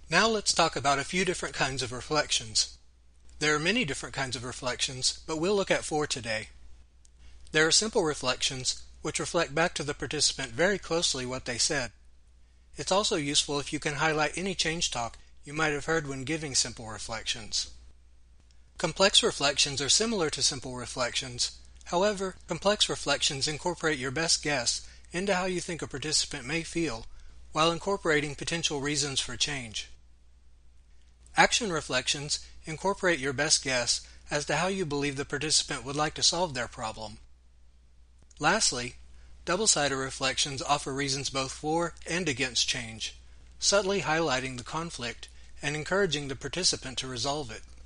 Now let's talk about a few different kinds of reflections. There are many different kinds of reflections, but we'll look at 4 today. There are simple reflections, which reflect back to the participant very closely what they said. It's also useful if you can highlight any change talk you might have heard when giving simple reflections. Complex reflections are similar to simple reflections. However, complex reflections incorporate your best guess into how you think a participant may feel, while incorporating potential reasons for change. Action reflections incorporate your best guess as to how you believe the participant would like to solve their problem. Lastly, double-sided reflections offer reasons both for and against change, subtly highlighting the conflict and encouraging the participant to resolve it.